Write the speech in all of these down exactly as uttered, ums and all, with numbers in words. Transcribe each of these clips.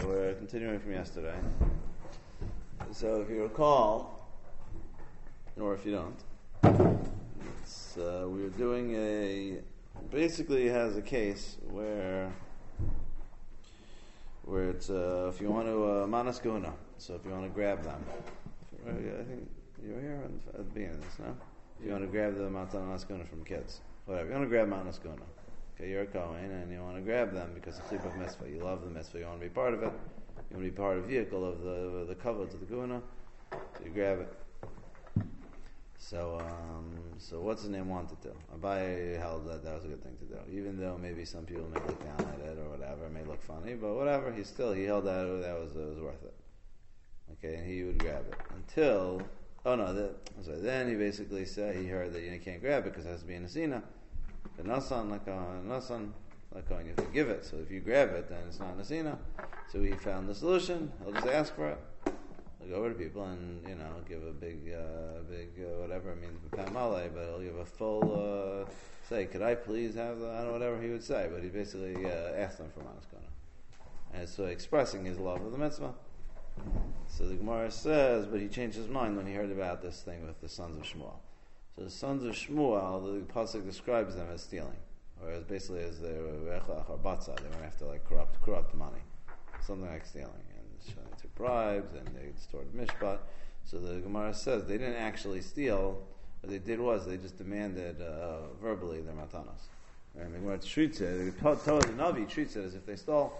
we're continuing from yesterday. So if you recall, or if you don't, it's, uh, we were doing a, basically it has a case where where it's, uh, if you want to, uh, manas guna, so if you want to grab them, I think you were here at the beginning of this, no? If you want to grab the manas guna from kids, whatever, you want to grab manas guna. Okay, you're a Kohen and you want to grab them because it's a of mitzvah. You love the mitzvah. You want to be part of it. You want to be part of the vehicle of the the kavod to the guna. So you grab it. So, um, so what's the name wanted to? Abaye held that that was a good thing to do, even though maybe some people may look down at it or whatever, it may look funny, but whatever. He still he held that that was it was worth it. Okay, and he would grab it until oh no, the, sorry, then he basically said he heard that you can't grab it because it has to be in a sina. The nasan like a nasan like you have to give it. So if you grab it, then it's not nasina. So he found the solution. He'll just ask for it. He'll go over to people and you know give a big, uh, big uh, whatever it means b'pamale, but he'll give a full uh, say. Could I please have the I don't know whatever he would say, but he basically uh, asked them for manaskona, and so expressing his love of the mitzvah. So the Gemara says, but he changed his mind when he heard about this thing with the sons of Shmuel. So the sons of Shmuel, the pasuk describes them as stealing, or as basically as they were echlach or batza. They went after like corrupt, corrupt money, something like stealing, and they took bribes and they distorted mishpat. So the Gemara says they didn't actually steal. What they did was they just demanded uh, verbally their matanos. And the Gemara treats it. The Navi treats it as if they stole.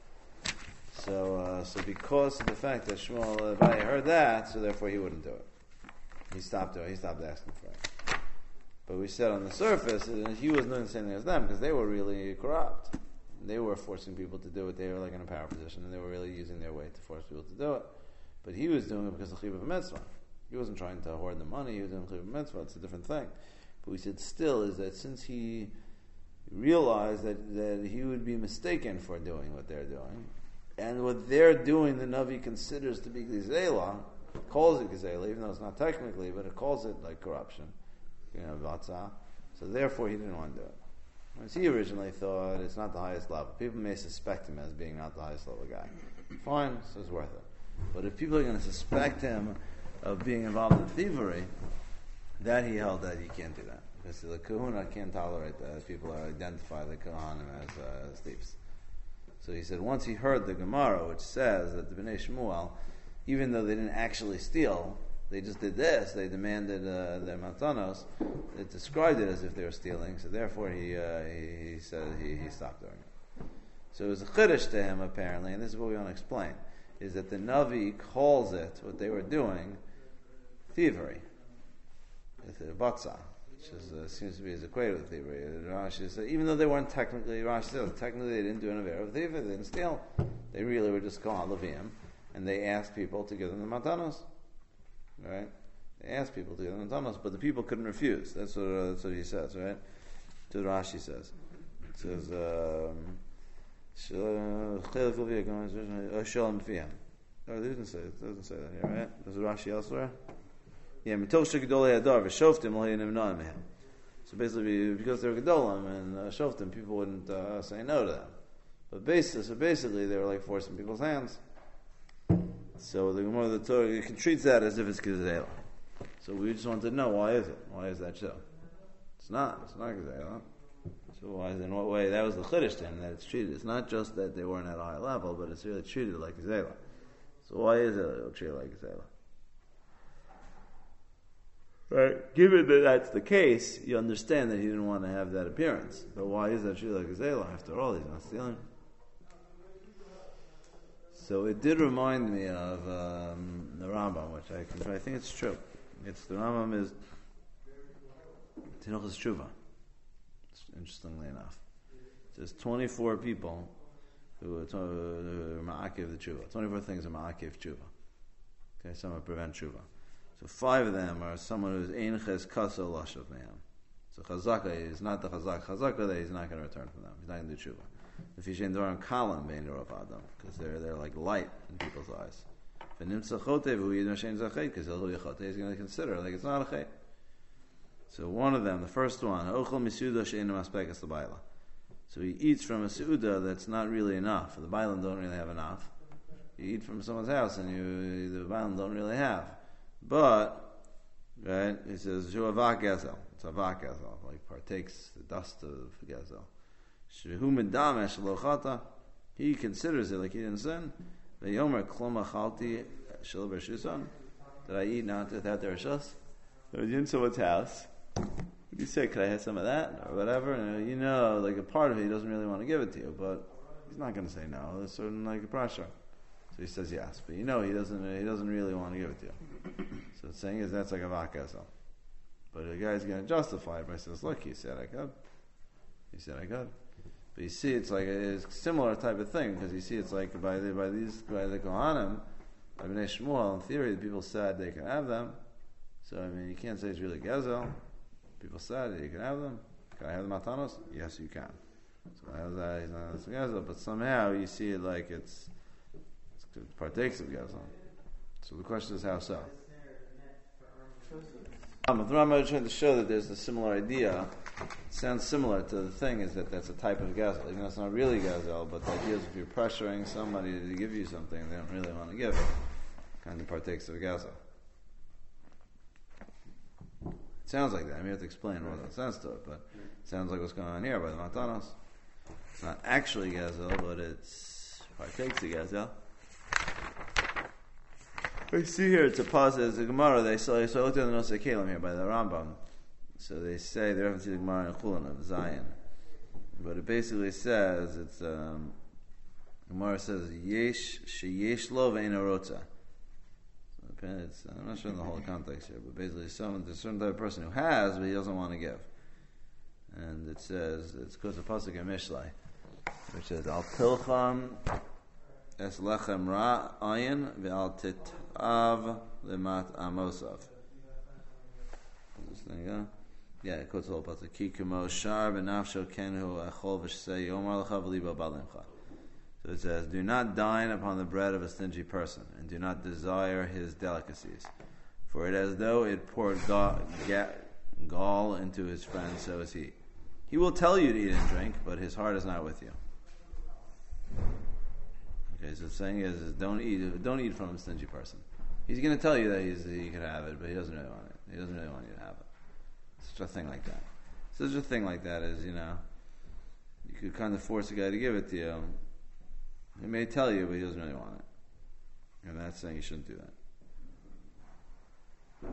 So, uh, so because of the fact that Shmuel uh, heard that, so therefore he wouldn't do it. He stopped doing. He stopped asking for it. But we said on the surface, he wasn't doing the same thing as them because they were really corrupt. They were forcing people to do it. They were like in a power position, and they were really using their weight to force people to do it. But he was doing it because of chiyuv mitzvah. He wasn't trying to hoard the money. He was doing chiyuv mitzvah. It's a different thing. But we said still is that since he realized that, that he would be mistaken for doing what they're doing, and what they're doing, the Navi considers to be gizela, calls it gizela, even though it's not technically, but it calls it like corruption. You know, vatsa. So therefore he didn't want to do it. Whereas he originally thought it's not the highest level. People may suspect him as being not the highest level guy. Fine, so it's worth it. But if people are going to suspect him of being involved in thievery, that he held that he can't do that. Because the kahuna can't tolerate that people are identify the kahanim as, uh, as thieves. So he said once he heard the Gemara, which says that the Bnei Shmuel, even though they didn't actually steal, they just did this. They demanded uh, their matanos. It described it as if they were stealing. So therefore, he uh, he, he said he, he stopped doing it. So it was a chiddush to him apparently, and this is what we want to explain: is that the Navi calls it what they were doing thievery, it's a batza, which is, uh, seems to be as equated with thievery. Rashi says even though they weren't technically, Rashi says technically they didn't do an avera of thievery, they didn't steal. They really were just called levim, and they asked people to give them the matanos. Right? They asked people to give them matanos, but the people couldn't refuse. That's what uh, that's what he says, right? So Rashi says. It says um Shalom Fiyam. Oh, they didn't say it. It doesn't say that here, right? There's a Rashi elsewhere. Yeah, Mitel Shekadolei Adar v'Shoftim L'Hayinim Noam Mehem. So basically, because they were Gedolim and uh, Shoftim, people wouldn't uh, say no to them. But basically, so basically, they were like forcing people's hands. So the Gemara the Torah treats that as if it's Gezela. So we just wanted to know why is it? Why is that so? It's not. It's not Gezela. So why is it? In what way? That was the chiddush to him that it's treated. It's not just that they weren't at a high level, but it's really treated like Gezela. So why is it treated like Gezela? Right. Given that that's the case, you understand that he didn't want to have that appearance. But why is that treated like Gezela? After all, he's not stealing. So it did remind me of um, the Rambam, which I can, I think it's true. It's the Rambam is Tinochas Tshuva. Interestingly enough, there's twenty-four people who are, to, who are ma'akiv the tshuva. twenty-four things are ma'akiv tshuva. Okay, some are prevent tshuva. So five of them are someone who's ein ches kasa lashav mehem. So chazaka is not the chazak. Chazaka that he's not going to return from them. He's not going to do tshuva. The fishen doran kalam bein rav adam because they're they're like light in people's eyes. V'nimtza chotev hu yidon shein zachet because he'll yachoteh he's going to consider like it's not a chet. So one of them, the first one, ochel misuda she'enu maspekas l'bayla. So he eats from a seuda that's not really enough. The baylam don't really have enough. you eat from someone's house and you the Baalim don't really have. But, right, he says, Shu avak gezel. It's avak gezel, like partakes the dust of gezel. Shehu medamesh lochata, he considers it like he didn't sin. Ve'yomer kloma chalti shel b'shusan, did I eat not without their rishus? I was in someone's house. You say, could I have some of that or whatever? And you know, like a part of it, he doesn't really want to give it to you, but he's not going to say no. There's certain like a pressure, so he says yes. But you know, he doesn't. He doesn't really want to give it to you. So the saying is that's like a vakasel. But the guy's going to justify it by says, look, he said I could. He said I could. But you see, it's like a, it's a similar type of thing because you see, it's like by the by these by the Kohanim, by Bnei Shmuel. In theory, the people said they can have them. So I mean, you can't say it's really gezel. People said that you can have them. Can I have the matanos? Yes, you can. So I have that. He's not as gezel, but somehow you see it like it's, it's it partakes of gezel. So the question is how so? Um, the Rambam is trying to show that there's a similar idea. It sounds similar to the thing is that that's a type of gezel. Even though it's not really gezel, but the idea is if you're pressuring somebody to give you something they don't really want to give it, kind of partakes of gezel. It sounds like that. I mean, you have to explain what that sense to it, but it sounds like what's going on here by the Matanos. It's not actually Gazel, but it's partakes of Gazel. We see here, it's a pause as a Gemara. They say, so I looked at the Nosei Kalim here by the Rambam. So they say, they reference to the Gemara in Chulin of Zion. But it basically says, it's, um, Gemara says, Yesh, sheyesh lo ve'eino rotza. It's, I'm not sure in the whole context here, but basically, someone, there's a certain type of person who has, but he doesn't want to give. And it says, it's because of Pasuk in Mishlei, which says, Al pilcham es lechem ra ayin ve'al titav lemat amosav. This thing, yeah? Yeah, it quotes the whole Pasuk. Ki kumo shar v'nafsho kenhu echol v'shsei yomar lecha v'liba balimcha. So it says, do not dine upon the bread of a stingy person, and do not desire his delicacies. For it as though it poured ga- ga- gall into his friend, so is he. He will tell you to eat and drink, but his heart is not with you. Okay, so the saying is, is don't eat don't eat from a stingy person. He's going to tell you that he's, he can have it, but he doesn't really want it. He doesn't really want you to have it. Such a thing like that. Such a thing like that is, you know, you could kind of force a guy to give it to you. He may tell you, but he doesn't really want it. And that's saying you shouldn't do that.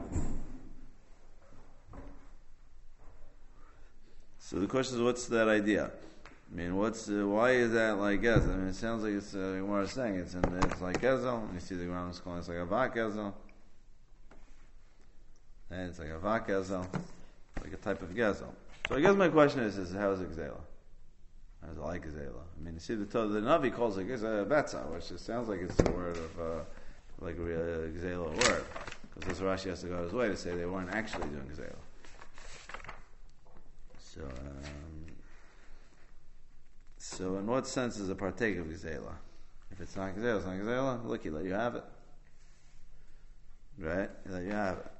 So the question is, what's that idea? I mean, what's uh, why is that like Gezel? I mean, it sounds like it's uh, what I was saying. It's in, it's like Gezel. And you see the ground is calling it's like a Vak Gezel. And it's like a Vak Gezel. Like a type of Gezel. So I guess my question is, is how is it Gezela? How is it like Gezela? I mean, you see the the Navi calls it Gezela Betza, which just sounds like it's a word of, uh, like a real Gezela word. Because this Rashi has to go his way to say they weren't actually doing Gezela. So, um, so in what sense is a partake of Gezela? If it's not Gezela, it's not Gezela. Look, he let you have it. Right? He let you have it.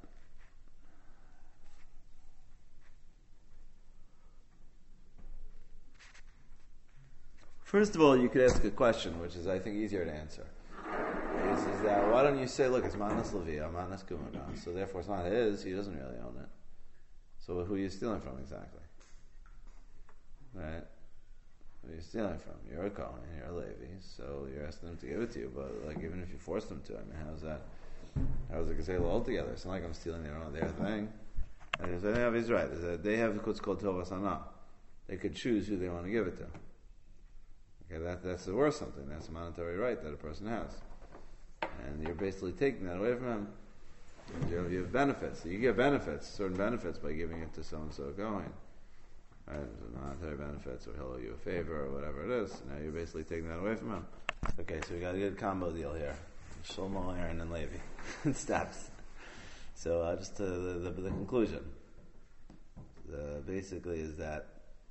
First of all, you could ask a question, which is, I think, easier to answer. Is, is that, why don't you say, look, it's Manas Levia, Manas Kumuna, so therefore it's not his, he doesn't really own it. So who are you stealing from exactly? Right? Who are you stealing from? You're a Kohen, you're a Levi, so you're asking them to give it to you, but like even if you force them to, I mean, how's that? How's it Gezela altogether? It's not like I'm stealing their own, their thing. And so, yeah, he's right. They have what's called Tovas Hana. They could choose who they want to give it to. Okay, that, that's the worst something. That's a monetary right that a person has. And you're basically taking that away from him. You have, you have benefits. You get benefits, certain benefits, by giving it to so-and-so going. Right? Monetary benefits, or he'll owe you a favor, or whatever it is. Now you're basically taking that away from him. Okay, so we got a good combo deal here. Shlomo, Aaron, and Levi. Steps. So uh, just to the, the, the conclusion. The, basically is that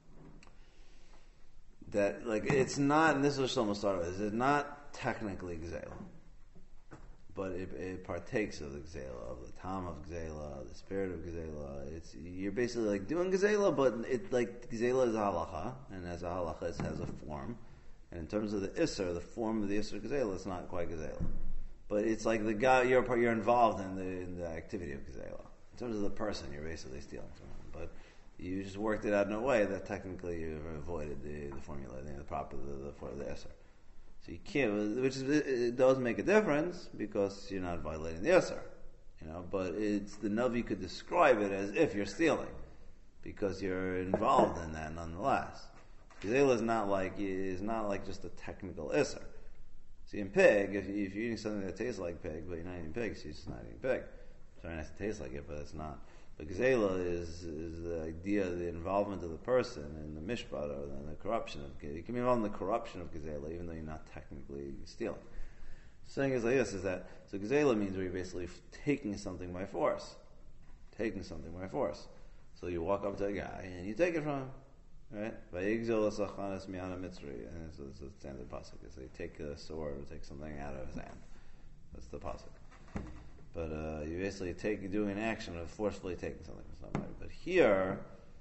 that like it's not, and this is what Shlomo started with, it's not technically Gezela, but it, it partakes of the Gezela, of the Tam of Gezela, the spirit of Gezela. It's you're basically like doing Gezela, but it like Gezela is a halacha, and as a halacha it has a form, And in terms of the Isser, the form of the Isser Gazela, it's not quite Gazela. But it's like the guy, you're, you're involved in the, in the activity of Gazela. In terms of the person, you're basically stealing from him. But you just worked it out in a way that technically you've avoided the, the formula, the proper, the, the, for the Isser. So you can't, which is, it does make a difference because you're not violating the Isser. You know, but it's the Navi could describe it as if you're stealing because you're involved in that nonetheless. Gazela is not like is not like just a technical Isser. See, in pig, if, you, if you're eating something that tastes like pig, but you're not eating pig, so you're just not eating pig. It's very nice to taste like it, but it's not. But Gazela is is the idea, the involvement of the person in the mishpat, or the, the corruption of. You can be involved in the corruption of Gazela, even though you're not technically stealing. Saying is like this is that so Gazela means where you're basically taking something by force, taking something by force. So you walk up to a guy and you take it from him, right? Vayigzol asachanas miyana mitzri, and it's, it's a standard pasuk. So you take a sword or take something out of his hand. That's the pasuk. But uh, you basically take doing an action of forcefully taking something from somebody. But here,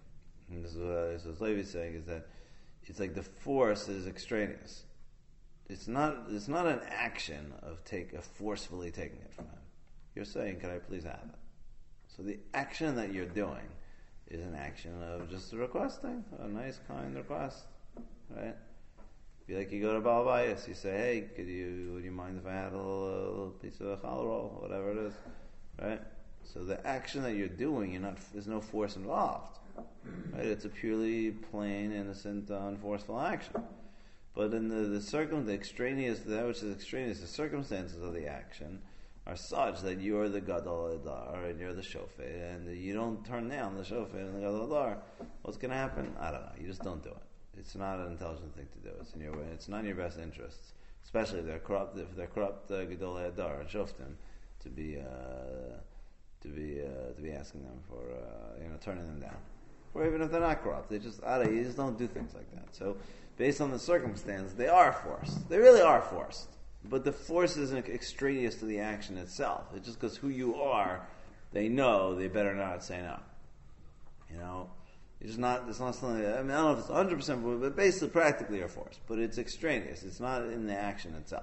and this is what, this is what Levi is saying, is that it's like the force is extraneous. It's not. It's not an action of take of forcefully taking it from him. You're saying, "Can I please have it?" So the action that you're doing is an action of just requesting a nice, kind request, right? Be like you go to Baal Bayis, you say, "Hey, could you? Would you mind if I had a little, a little piece of challah roll, whatever it is?" Right? So the action that you're doing, you're not. There's no force involved, right? It's a purely plain, innocent, unforceful action. But in the, the circum, the extraneous, that which is extraneous, the circumstances of the action are such that you're the Gadol Adar and you're the Shofet, and you don't turn down the Shofet and the Gadol Adar. What's going to happen? I don't know. You just don't do it. It's not an intelligent thing to do. It's in your way. It's not in your best interests, especially if they're corrupt. If they're corrupt uh, Gadol Adar and Shoftim, to be uh, to be uh, to be asking them for uh, you know turning them down, or even if they're not corrupt, they just I don't, you just don't do things like that. So. Based on the circumstance, they are forced. They really are forced. But the force isn't extraneous to the action itself. It's just because who you are, they know they better not say no. You know? It's not, it's not something that, I mean, I don't know if it's one hundred percent, but basically, practically you're forced. But it's extraneous. It's not in the action itself.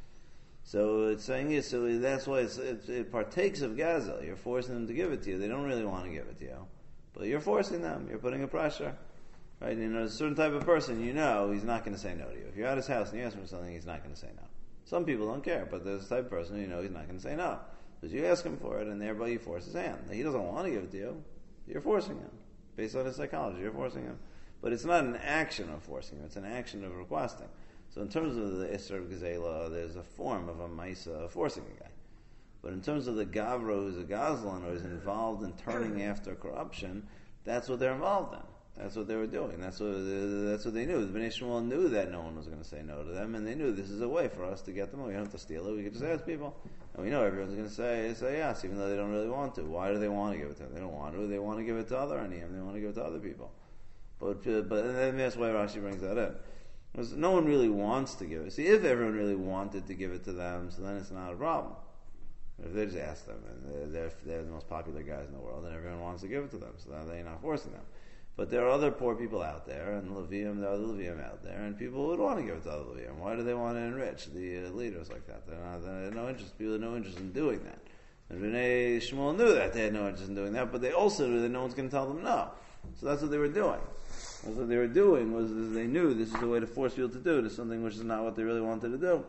So it's saying is, so that's why it's, it, it partakes of gazel. You're forcing them to give it to you. They don't really want to give it to you. But you're forcing them. You're putting a pressure. Right, you know, a certain type of person, you know, he's not going to say no to you. If you're at his house and you ask him for something, he's not going to say no. Some people don't care, but there's a type of person, you know, he's not going to say no. Because you ask him for it, and thereby you force his hand. He doesn't want to give it to you. You're forcing him. Based on his psychology, you're forcing him. But it's not an action of forcing him. It's an action of requesting. So in terms of the Isser of Gazela, there's a form of a Maisa of forcing a guy. But in terms of the Gavro who's a Gazlan, or is involved in turning after corruption, that's what they're involved in. That's what they were doing. That's what that's what they knew. The Bnei Shmuel knew that no one was going to say no to them, and they knew this is a way for us to get them. We don't have to steal it. We can just ask people, and we know everyone's going to say say yes, even though they don't really want to. Why do they want to give it to them? They don't want to. They want to give it to other aniyim. They want to give it to other people. But uh, but and that's why Rashi brings that in. Because no one really wants to give it. See, if everyone really wanted to give it to them, so then it's not a problem. If they just ask them, and they're, they're, they're the most popular guys in the world, and everyone wants to give it to them, so then they're not forcing them. But there are other poor people out there, and Levium, there are other Levium out there, and people would want to give it to other Levium. Why do they want to enrich the uh, leaders like that? They're not, they have no interest. People have no interest in doing that. And Bnei Shmuel knew that. They had no interest in doing that, but they also knew that no one's going to tell them no. So that's what they were doing. That's what they were doing, was is they knew this is a way to force people to do it. It's something which is not what they really wanted to do.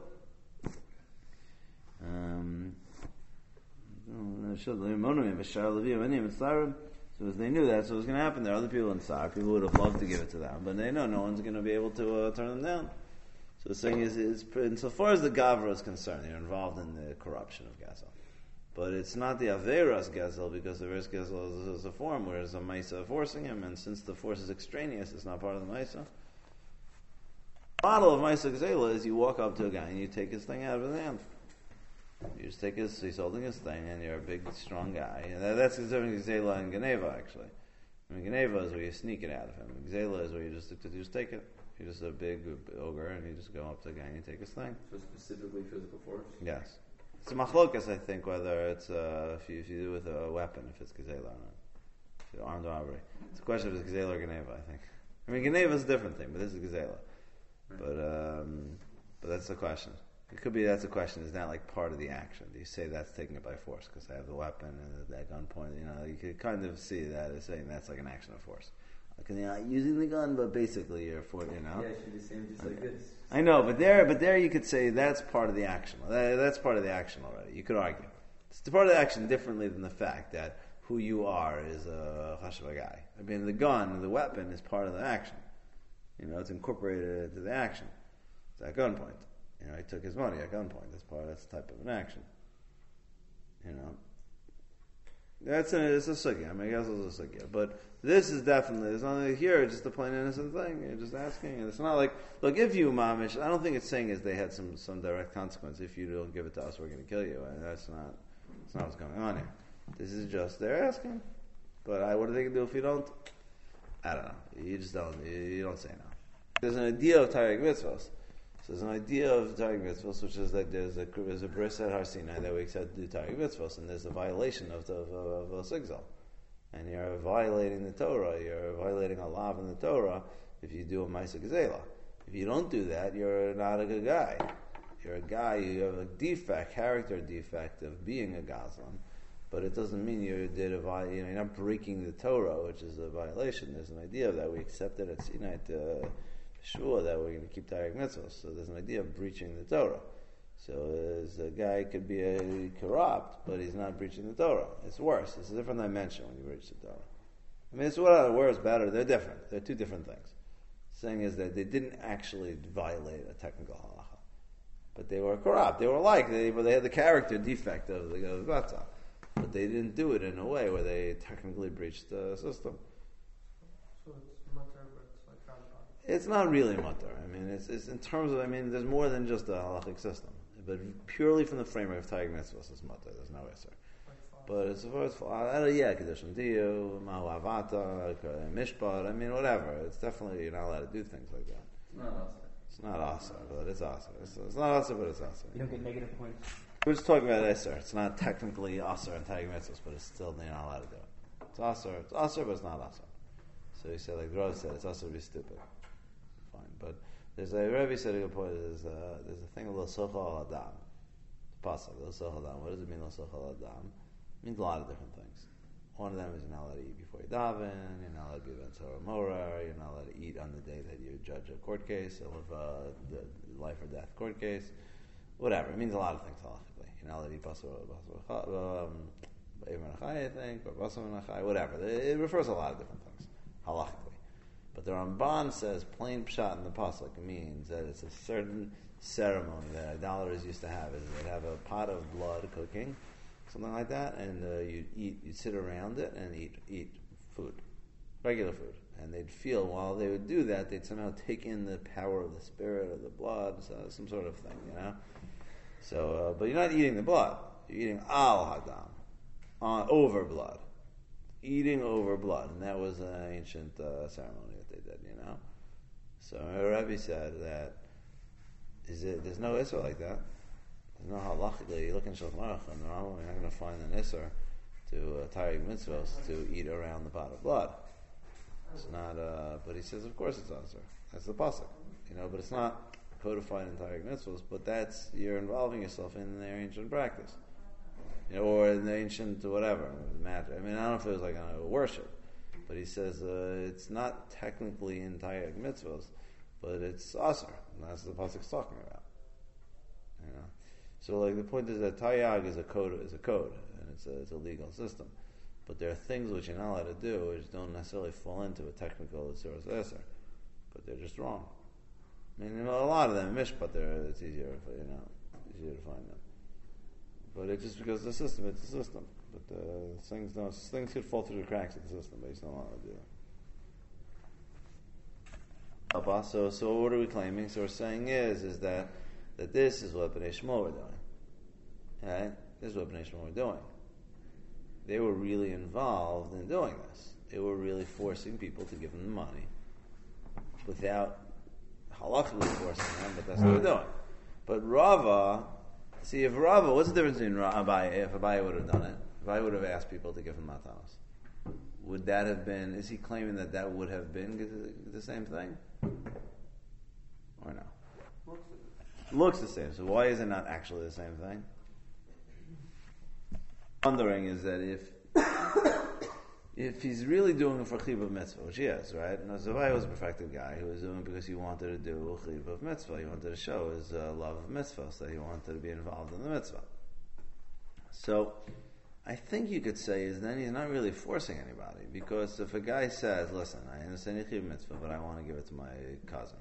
Um, so as they knew that, so it was going to happen. There are other people in Tsar. People would have loved to give it to them, but they know no one's going to be able to uh, turn them down. So the thing is, is insofar as the Gavra is concerned, they're involved in the corruption of Gazel. But it's not the Averas Gazel, because the Averas Gazel is, is a form where there's a Maisa forcing him, and since the force is extraneous, it's not part of the Maisa. The model of Maisa Gazela is you walk up to a guy and you take his thing out of his hand. You just take his, he's holding his thing, and you're a big, strong guy. And that, that's considering Gazela and Geneva, actually. I mean, Geneva is where you sneak it out of him. Gazela is where you just, you just take it. You're just a big ogre, and you just go up to the guy and you take his thing. So specifically physical force? Yes. It's a machlokas, I think, whether it's, uh, if, you, if you do it with a weapon, if it's Gazela or not. If armed robbery. It's a question if it's Gazela or Geneva, I think. I mean, Geneva is a different thing, but this is Gazela. Right. But um, but that's the question. It could be that's the question. Is that like part of the action? Do you say that's taking it by force because I have the weapon and that gunpoint? You know, you could kind of see that as saying that's like an action of force. Like you're not using the gun, but basically you're for you know. Yeah, it should be the same, just like this. I know, but there, but there you could say that's part of the action. That, that's part of the action already. You could argue it's part of the action differently than the fact that who you are is a chashuv guy. I mean, the gun, the weapon, is part of the action. You know, it's incorporated into the action. It's at gunpoint. You know, he took his money at gunpoint. That's part. That's the type of an action. You know, that's an it's a sugya. I mean, I guess it's a sugya. But this is definitely it's not here. It's just a plain innocent thing. You're just asking, and it's not like look if you mamish. I don't think it's saying is they had some some direct consequence. If you don't give it to us, we're going to kill you. And that's not. That's not what's going on here. This is just they're asking. But I, what are they going to do if you don't? I don't know. You just don't. You, you don't say no. There's an idea of Taryag mitzvahs. So there's an idea of Taryag mitzvahs, which is like there's a there's a bris at Har Sinai that we accept to do Taryag mitzvahs, and there's a violation of the of, of, of a sigzal, and you're violating the Torah. You're violating a law in the Torah if you do a ma'aseh gezeilah. If you don't do that, you're not a good guy. You're a guy. You have a defect, character defect of being a gazlan. But it doesn't mean you did a vi- you know, you're not breaking the Torah, which is a violation. There's an idea of that. We accepted at Sinai to Shua that we're going to keep Taryag mitzvahs. So there's an idea of breaching the Torah. So as a guy could be a corrupt, but he's not breaching the Torah. It's worse. It's a different dimension when you breach the Torah. I mean, it's what are worse, better. They're different. They're two different things. The thing is that they didn't actually violate a technical halacha, but they were corrupt. They were like they, but they had the character defect of the of Bata. But they didn't do it in a way where they technically breached the system. So it's mutter, but it's like Rambam. It's not really mutter. I mean, it's, it's in terms of, I mean, there's more than just a halachic system. But purely from the framework of Taryag mitzvahs, it's mutter. There's no answer. But as far as, uh, yeah, Kedushim Diyu, Mahu Avata, Mishpat, I mean, whatever. It's definitely, you're not allowed to do things like that. It's not awesome. It's not awesome, but it's awesome. It's, it's not awesome, but it's awesome. You don't get negative points. We're just talking about Isser. It's not technically Asr and Taryag mitzvahs, but it's still you're not allowed to do it. It's Asr, it's Asr, but it's not Asr. So he said, like the Rav said, it's Asr to be stupid. Fine, but there's a Rebbe said a good point. There's a there's a thing of Lo Sochal Al Adam. It's pasuk Lo Sochal Adam. What does it mean Lo Sochal Al Adam? It means a lot of different things. One of them is you're not allowed to eat before you daven. You're not allowed to be Ben Torah Mora. You're not allowed to eat on the day that you judge a court case, of uh, the life or death court case. Whatever. It means a lot of things halachically. You're not allowed to eat basar, basar, I think, or basar menachai, whatever. It refers to a lot of different things halachically. But the Ramban says plain pshat in the pasuk means that it's a certain ceremony that idolaters used to have. Is they'd have a pot of blood cooking, something like that, and uh, you'd eat, you'd sit around it and eat eat food, regular food. And they'd feel while they would do that, they'd somehow take in the power of the spirit of the blood, so some sort of thing, you know. So, uh, but you're not eating the blood. You're eating al hadam, uh, over blood, eating over blood, and that was an ancient uh, ceremony that they did, you know. So Rebbe said that is it, there's no isser like that. There's no halachically. You look in Shulchan Aruch and the Rambam, you're not going to find an isser to uh, Taryag mitzvahs to eat around the pot of blood. It's not, uh, but he says, of course it's answer. That's the pasuk, you know. But it's not codified in Taryag mitzvahs. But that's you're involving yourself in their ancient practice, you know, or in the ancient whatever matter. I mean, I don't know if it was like on a worship, but he says uh, it's not technically in Taryag mitzvahs, but it's aser, and that's what the pasuk's talking about. You know, so like the point is that Taryag is a code, is a code, and it's a, it's a legal system. But there are things which you're not allowed to do which don't necessarily fall into a technical Tzuras Eser, but they're just wrong. I mean, you know, a lot of them, Mishpat, it's easier, you know, easier to find them. But it's just because the system, it's a system. But uh, things don't, things could fall through the cracks of the system, but you don't want to do that. So, so what are we claiming? So what we're saying is, is that that this is what Bnei Shmuel were doing. Right? This is what Bnei Shmuel were doing. They were really involved in doing this. They were really forcing people to give them the money without halachically forcing them, but that's what they're doing. But Rava, see, if Rava, what's the difference between Abaye, if Abaye would have done it? If I would have asked people to give him matanos, would that have been, is he claiming that that would have been the same thing? or no? Looks like it. Looks the same. So why is it not actually the same thing? Wondering is that if if he's really doing it for chiyuv of mitzvah, which he is, right? Now Zavai was a perfected guy who was doing it because he wanted to do chiyuv of mitzvah. He wanted to show his uh, love of mitzvah, so he wanted to be involved in the mitzvah. So I think you could say is then he's not really forcing anybody, because if a guy says, "Listen, I understand chiyuv mitzvah, but I want to give it to my cousin,"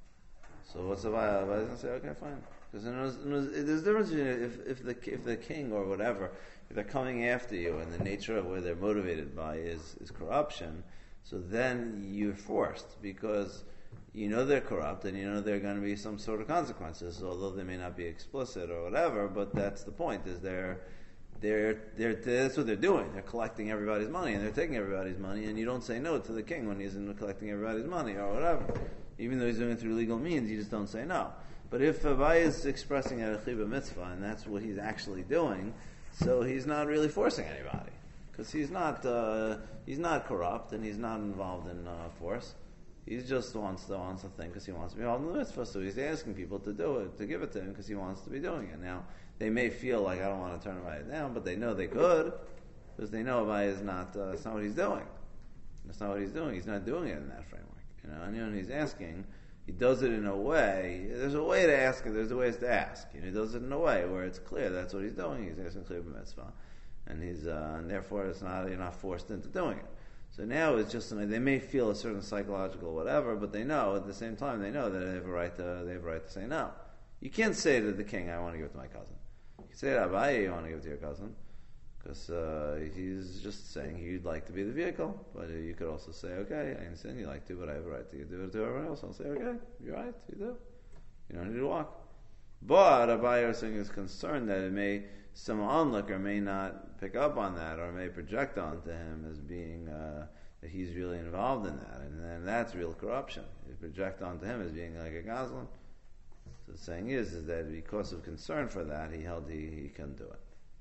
so what's the Zavai going to say? Okay, fine. Because there's a difference between if, if the if the king or whatever, if they're coming after you and the nature of where they're motivated by is, is corruption, so then you're forced, because you know they're corrupt and you know there are going to be some sort of consequences, although they may not be explicit or whatever, but that's the point, is they're, they're, they're, that's what they're doing. They're collecting everybody's money and they're taking everybody's money, and you don't say no to the king when he's in collecting everybody's money or whatever. Even though he's doing it through legal means, you just don't say no. But if Avai is expressing a chiyuv mitzvah, and that's what he's actually doing, so he's not really forcing anybody, because he's not uh, he's not corrupt and he's not involved in uh, force. He just wants to wants to think because he wants to be involved in the mitzvah. So he's asking people to do it, to give it to him, because he wants to be doing it. Now they may feel like I don't want to turn Avai down, but they know they could, because they know Avai is not. Uh, it's not what he's doing. That's not what he's doing. He's not doing it in that framework. You know, and when he's asking, he does it in a way. There's a way to ask it. There's a ways to ask. You know, he does it in a way where it's clear that's what he's doing. He's asking clear mitzvah, and he's uh, and therefore it's not you're not forced into doing it. So now it's just they may feel a certain psychological whatever, but they know at the same time they know that they have a right to they have a right to say no. You can't say to the king, "I want to give it to my cousin." You can say to Abaye, "You want to give it to your cousin," because uh, he's just saying he'd like to be the vehicle. But uh, you could also say, "Okay, I understand you like to, but I have a right to do it to everyone else." I'll say, "Okay, you're right, you do. You don't need to walk." But Abaye is concerned that it may some onlooker may not pick up on that, or may project onto him as being uh, that he's really involved in that, and then that's real corruption. You project onto him as being like a goslin. So the saying is, is that because of concern for that, he held he, he couldn't do it.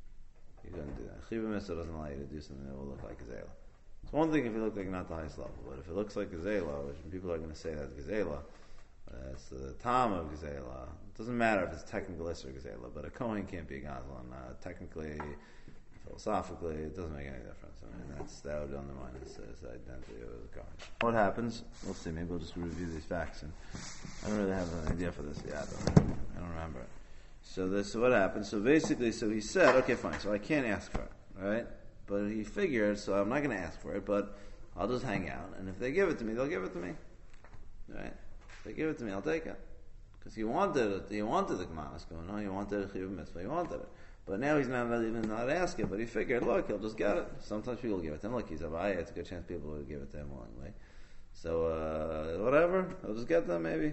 He couldn't do that. Chiyuv mitzvah doesn't allow you to do something that will look like gazela. It's one thing if it looks like not the highest level, but if it looks like gazela, which people are going to say that's gazela, uh, it's the time of gazela. It doesn't matter if it's technical or gazela, but a kohen can't be a goslin. Uh, technically, philosophically, it doesn't make any difference. I mean, that's that would undermine his, his identity as a kohen. What happens? We'll see. Maybe we'll just review these facts. And I don't really have an idea for this yet. I don't, I don't remember it. So this, so what happened? So basically, so he said, okay, fine. So I can't ask for it, right? But he figured, so I'm not going to ask for it, but I'll just hang out. And if they give it to me, they'll give it to me, right? If they give it to me, I'll take it. Because he wanted it. He wanted the Gemanas going on. He wanted a chiyuv mitzvah. He wanted it. But now he's not even not asking. But he figured, look, he'll just get it. Sometimes people give it to him. Look, he's a Avaya. It's a good chance people will give it to him willingly. So uh, whatever, he'll just get them maybe.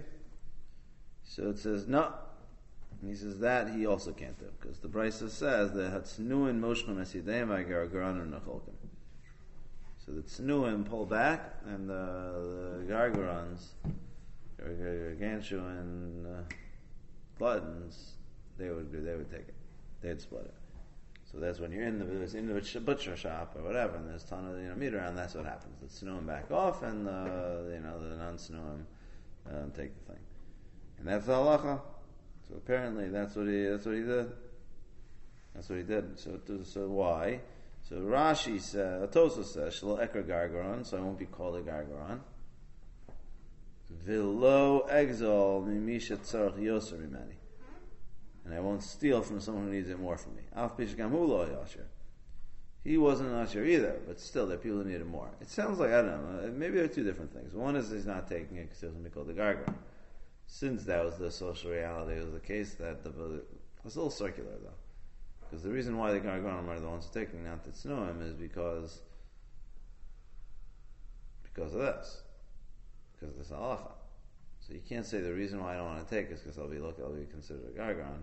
So it says no. And he says that he also can't do, because the Brisa says that hatznuim moshnu mesideim v'gargaron necholkim. So the tznuim pull back, and the, the gargarons, gargantua and uh, gluttons, they would they would take it, they'd split it. So that's when you're in the in the butcher shop or whatever, and there's a ton of you know meat around. That's what happens. The tznuim back off, and uh, you know the non-tznuim uh, take the thing, and that's the halacha. So apparently that's what he that's what he did. That's what he did. So so why? So Rashi says, Tosa says, Shelo ekra gargaron, so I won't be called a gargaron. V'lo exol mimisha tzarach yoser mimeni, and I won't steal from someone who needs it more from me. Af pishgam hu lo yasher. He wasn't an usher either, but still there are people who need it more. It sounds like I don't know. Maybe there are two different things. One is he's not taking it because he doesn't be called a gargaron. Since that was the social reality, it was the case that the, it's a little circular though, because the reason why the gargaronim are the ones taking out the tznuim is because because of this, because of this halacha. So you can't say the reason why I don't want to take is because I'll be look, I'll be considered a gargaron.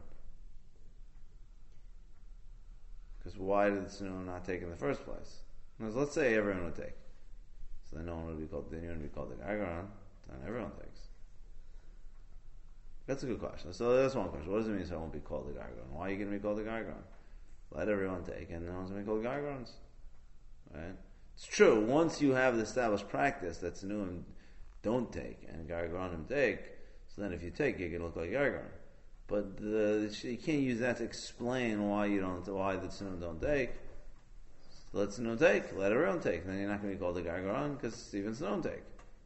Because why did the tznuim not take in the first place? Because let's say everyone would take, so then no one would be called, then you wouldn't be called a gargaron, then everyone takes. That's a good question. So that's one question. What does it mean so I won't be called a gargaron? Why are you going to be called a gargaron? Let everyone take, and no one's going to be called gargarons. Right? It's true. Once you have the established practice that tznuim don't take and gargaronim take, So then if you take, you're going to look like Gargaron. But the, you can't use that to explain why you don't, why the Tsunum don't take. So let Tsunum take, let everyone take. Then you're not going to be called a Gargaron because even Tsunum take.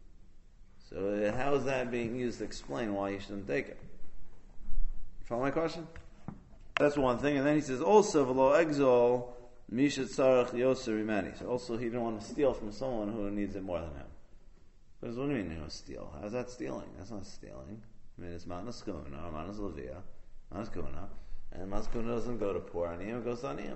So uh, how is that being used to explain why you shouldn't take it? Follow my question? That's one thing. And then he says also, v'lo exol misha tzarach yoser imani. So also he didn't want to steal from someone who needs it more than him. Because what do you mean you know, steal? How's that stealing? That's not stealing. I mean, it's Manas Kuna, Manas Levia, Manas Kuna, and Manas Kuna doesn't go to poor Aniyim, it goes to Aniyim.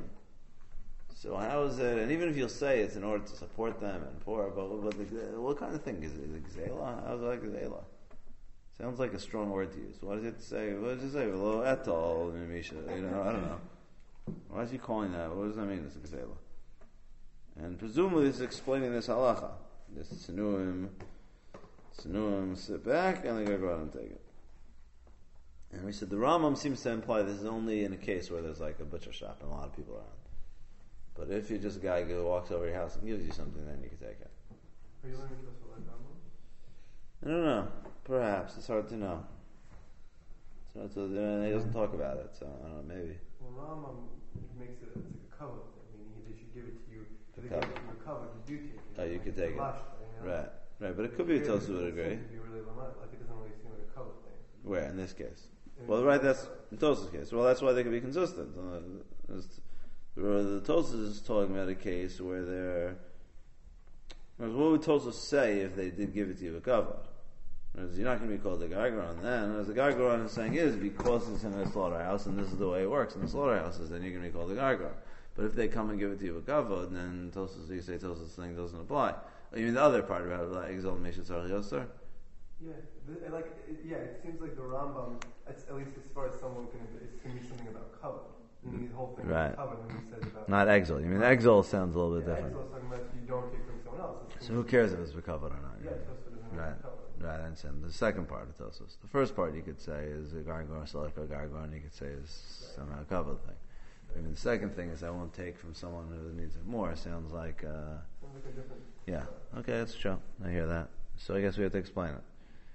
So how is it, and even if you'll say it's in order to support them and poor, but, but the, what kind of thing is it? Is it Gzela? How's it like Gzela? Sounds like a strong word to use. What does it say? What does it say? Lo etol, Misha, you know, I don't know. Why is he calling that? What does that mean, it's Gzela? And presumably this is explaining this halacha. This Tsunuim, Tsunuim sit back and they go out and take it. And we said the Rambam seems to imply this is only in a case where there's like a butcher shop and a lot of people around. But if you're just a guy who walks over your house and gives you something, then you can take it. Are you learning this with Rambam? I don't know. Perhaps. It's hard to know. It's hard to, uh, he doesn't talk about it, so I don't know, maybe. Well, Rambam makes it, it's like a cover thing, meaning they should give it to you. If they Cover. give it to you a cover, you do take it. Oh, you Like could take it. Lashta, you know? Right. Right, but it could be a Tosu would agree. It seems to be really lamad. Like it doesn't really seem like a cover thing. Where, in this case? In Well, this right, case, that's in Tosa's case. Well, that's why they could be consistent. Uh, it's- The Tosa is talking about a case where they're. What would Tosa say if they did give it to you a cover? You're not going to be called a Gargaron then. As the Gargaron is saying is because it's in a slaughterhouse and this is the way it works in the slaughterhouses, then you're going to be called a Gargaron. But if they come and give it to you a cover, then Tosa, you say Tosa's thing doesn't apply. Oh, you mean the other part about it, like Exalt Meshet Tzarech Yoser? Yeah, the, like it, yeah, it seems like the Rambam, it's, at least as far as someone can, it's going to be something about cover. Meaning the whole thing Right. is covered when he says about Not Exalt. You mean Exalt sounds a little bit yeah, different. Exalt talking about you don't take from someone else. It's So who cares if it's recovered or not? Yeah, Tosfot doesn't Right. have cover. Right, I understand. The second part of Tosos. The first part you could say is a Gargaron, Selek or Gargaron, you could say is somehow a cover thing. I mean, the second thing is I won't take from someone who needs it more. Sounds like, uh, Sounds like a different. yeah. Okay, that's true. I hear that. So I guess we have to explain it.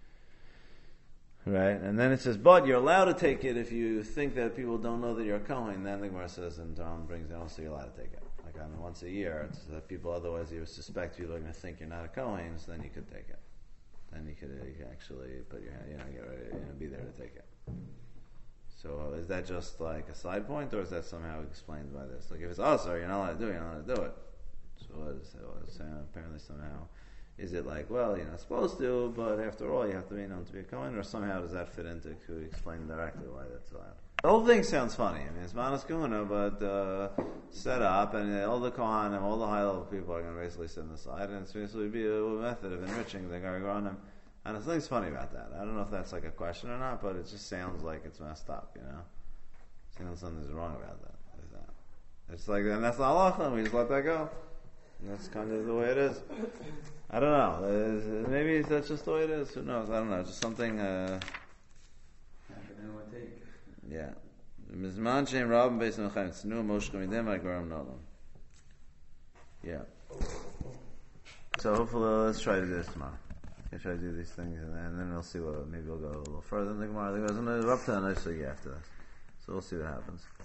Right? And then it says, but you're allowed to take it if you think that people don't know that you're a Kohen. Then the Gemara says, and Tom brings down, so you're allowed to take it. Like, I mean, once a year, it's that people, otherwise you suspect people are going to think you're not a Kohen, so then you could take it. Then you could, you could actually put your hand, you know, get ready, you know, be there to take it. So is that just like a side point, or is that somehow explained by this? Like if it's us, or you're not allowed to do it, you're not allowed to do it. So what is it? What is it? Apparently somehow, is it like, well, you're not supposed to, but after all, you have to be known to be a Kohen, or somehow does that fit into, could we explain directly why that's allowed? The whole thing sounds funny. I mean, it's Manas Kuna, but uh, set up, and all the Kohanim, all the high-level people are going to basically sit on the side, and it's basically be a method of enriching the Gargaronim. And there's nothing funny about that. I don't know if that's like a question or not, but it just sounds like it's messed up, you know? Sounds something's wrong about that. Like that. It's like, and that's the halacha, we just let that go. And that's kind of the way it is. I don't know. Uh, maybe that's just the way it is. Who knows? I don't know. Just something, uh... Anyone take? yeah. Mizman Shem Rabban Beis Mechaim Tznu Moshe Midem Garam Nolam. Yeah. So hopefully, let's try to do this tomorrow. I'll try to do these things, and then, and then we'll see what. Maybe we'll go a little further in the Gemara. I think there's another up to another after this, so we'll see what happens.